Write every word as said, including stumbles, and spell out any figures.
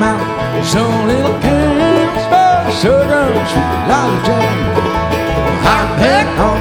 out some little cans, sugar, sweet lollipop. I pack on